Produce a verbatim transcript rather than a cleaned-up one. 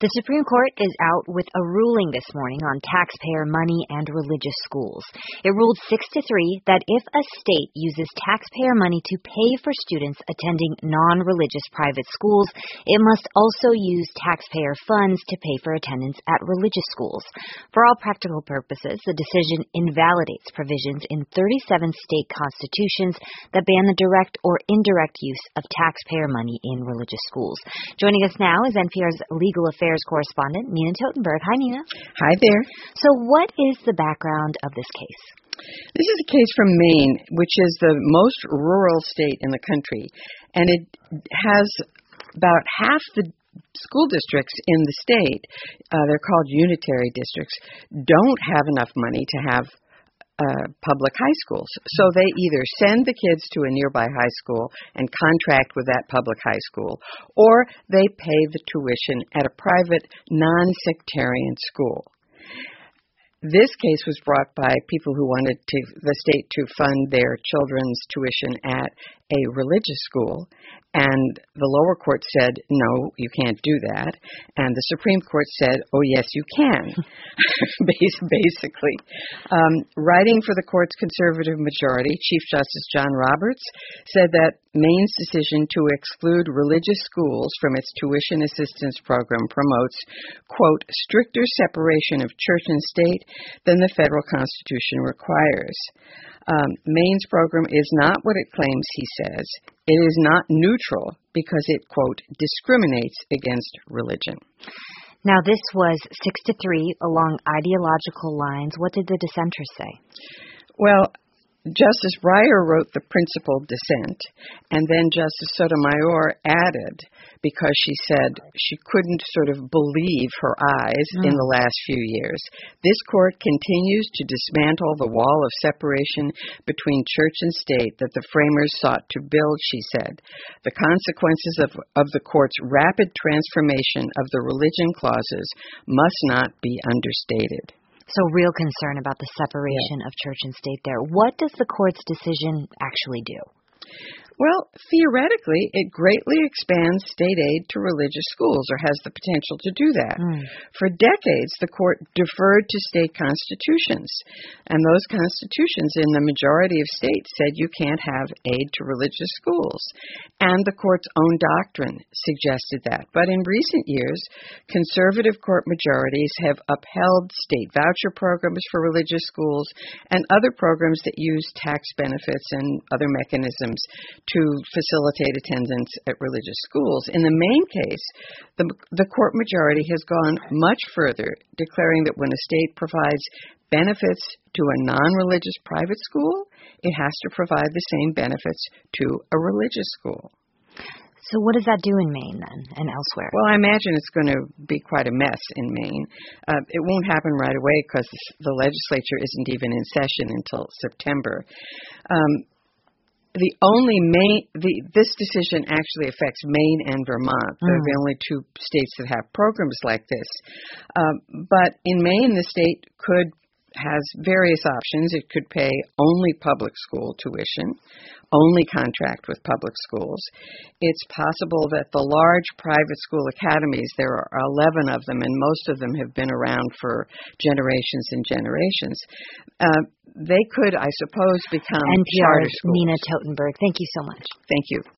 The Supreme Court is out with a ruling this morning on taxpayer money and religious schools. It ruled six to three that if a state uses taxpayer money to pay for students attending non-religious private schools, it must also use taxpayer funds to pay for attendance at religious schools. For all practical purposes, the decision invalidates provisions in thirty-seven state constitutions that ban the direct or indirect use of taxpayer money in religious schools. Joining us now is N P R's legal affairs correspondent, Nina Totenberg. Hi, Nina. Hi there. So what is the background of this case? This is a case from Maine, which is the most rural state in the country, and it has about half the school districts in the state, uh, they're called unitary districts, don't have enough money to have Uh, public high schools. So they either send the kids to a nearby high school and contract with that public high school, or they pay the tuition at a private non-sectarian school. This case was brought by people who wanted to, the state to fund their children's tuition at a religious school, and the lower court said, no, you can't do that, and the Supreme Court said, oh, yes, you can, basically. Um, writing for the court's conservative majority, Chief Justice John Roberts said that Maine's decision to exclude religious schools from its tuition assistance program promotes, quote, stricter separation of church and state than the federal Constitution requires. Um, Maine's program is not what it claims, he says. It is not neutral because it, quote, discriminates against religion. Now, this was six to three along ideological lines. What did the dissenters say? Well, Justice Breyer wrote the principal dissent, and then Justice Sotomayor added, because she said she couldn't sort of believe her eyes mm. in the last few years. This court continues to dismantle the wall of separation between church and state that the framers sought to build, she said. The consequences of, of the court's rapid transformation of the religion clauses must not be understated. So real concern about the separation yeah. of church and state there. What does the court's decision actually do? Well, theoretically, it greatly expands state aid to religious schools, or has the potential to do that. Mm. For decades, the court deferred to state constitutions, and those constitutions in the majority of states said you can't have aid to religious schools, and the court's own doctrine suggested that. But in recent years, conservative court majorities have upheld state voucher programs for religious schools and other programs that use tax benefits and other mechanisms to facilitate attendance at religious schools. In the Maine case, the, the court majority has gone much further, declaring that when a state provides benefits to a non-religious private school, it has to provide the same benefits to a religious school. So what does that do in Maine, then, and elsewhere? Well, I imagine it's going to be quite a mess in Maine. Uh, it won't happen right away because the legislature isn't even in session until September. Um, The only Maine, the, this decision actually affects Maine and Vermont. They're mm. the only two states that have programs like this. Um, but in Maine, the state could has various options. It could pay only public school tuition, only contract with public schools. It's possible that the large private school academies, there are eleven of them, and most of them have been around for generations and generations. Uh, they could, I suppose, become N P R's charter schools. Nina Totenberg, thank you so much. Thank you.